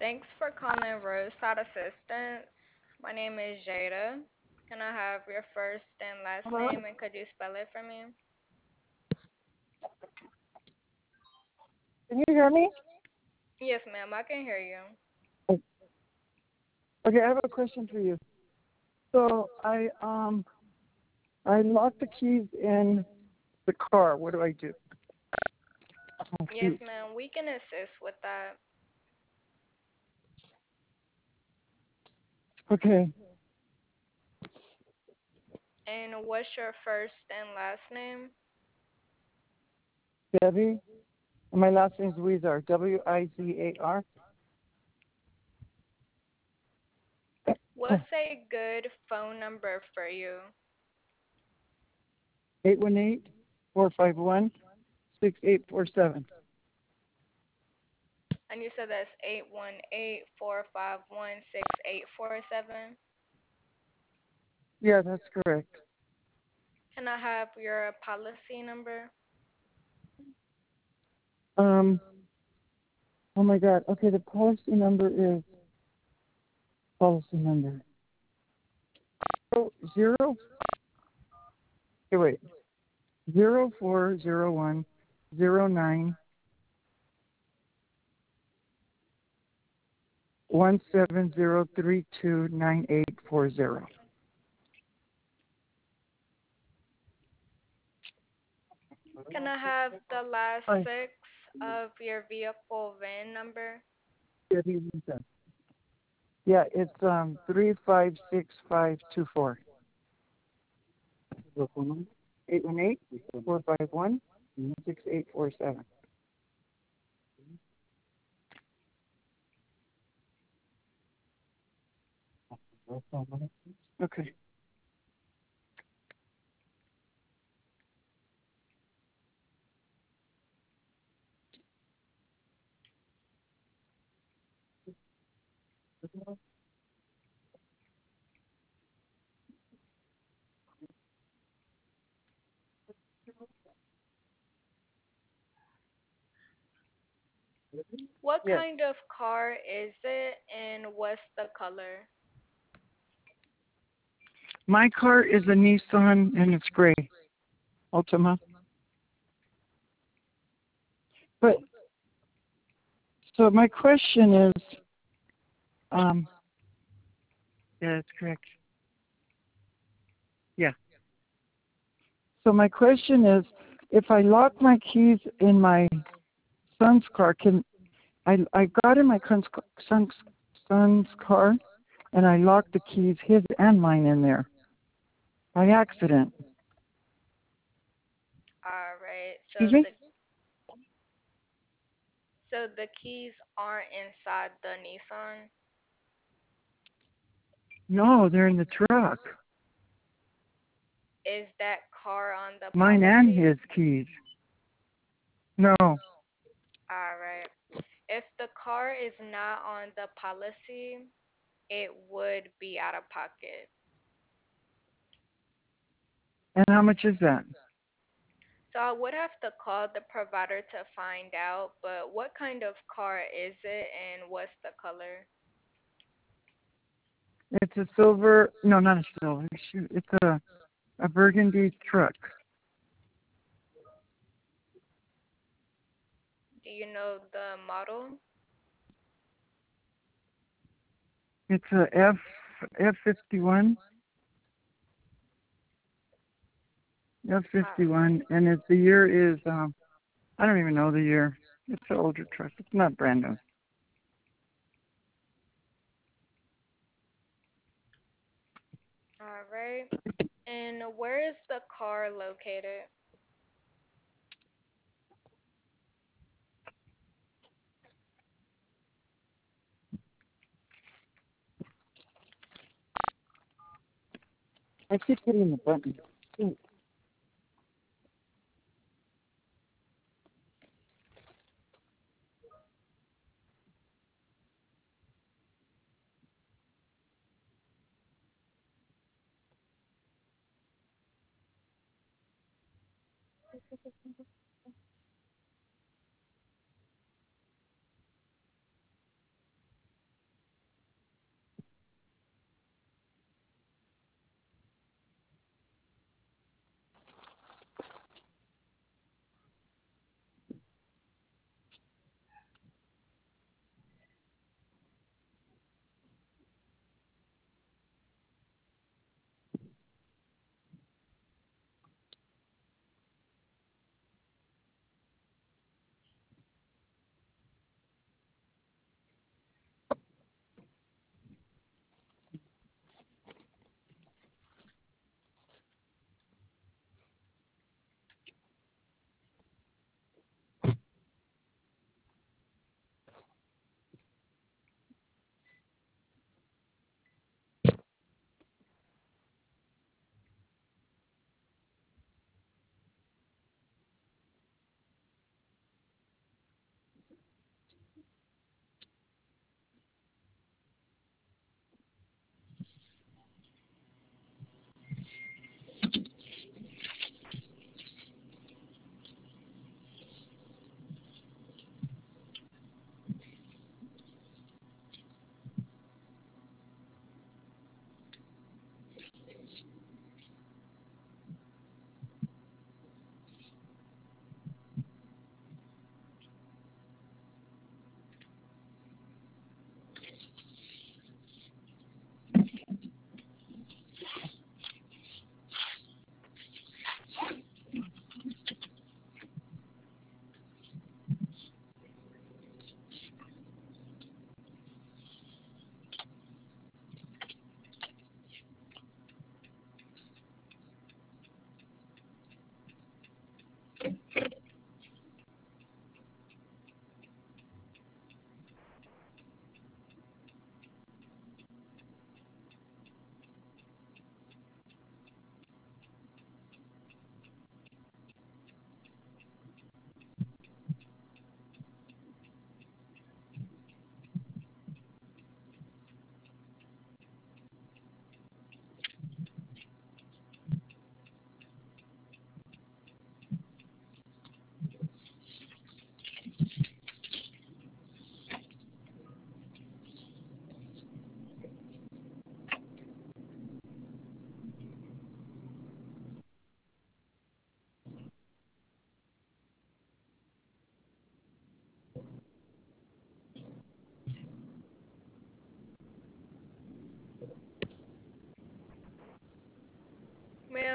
Thanks for calling Roadside Assistance. My name is Jada. Can I have your first and last Hello? name and could you spell it for me? Can you hear me? Yes, ma'am, I can hear you. Oh, okay, I have a question for you. So I locked the keys in the car. What do I do? Oh, Yes, keys. ma'am, we can assist with that. Okay, And what's your first and last name? Debbie. And my last name is Wizar. Wizar. What's a good phone number for you? 818-451-6847. And you said that's 818-451-6847. Yeah, that's correct. Can I have your policy number? Um. Oh my God. Okay, the policy number. Oh, zero. Okay, wait. 0401091703298840. Can I have the last Hi, six of your vehicle VIN number? Debbie Lisa. Yeah, it's 356524. 818-451-6847. Okay. What Yes. kind of car is it and what's the color? My car is a Nissan and it's gray, Altima. But so my question is, um, yeah, that's correct. Yeah. So my question is, if I lock my keys in my son's car, can I got in my son's son's car and I locked the keys, his and mine, in there by accident. All right. Excuse me? So the keys aren't inside the Nissan. No, they're in the truck. Is that car on the Mine and policy? his keys. No. All right. If the car is not on the policy, it would be out of pocket. And how much is that? So I would have to call the provider to find out, but what kind of car is it and what's the color? It's a silver. No, not a silver. Shoot, it's a burgundy truck. Do you know the model? It's a F51. Uh, F51, and the year is I don't even know the year. It's an older truck. It's not brand new. all right. And where is the car located? I keep hitting the button. Ooh.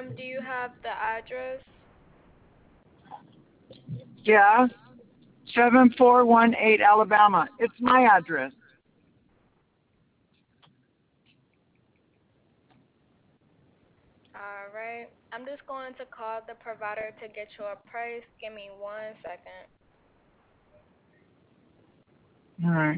Do you have the address? Yeah, 7418 Alabama. It's my address. All right. I'm just going to call the provider to get you a price. Give me 1 second. All right.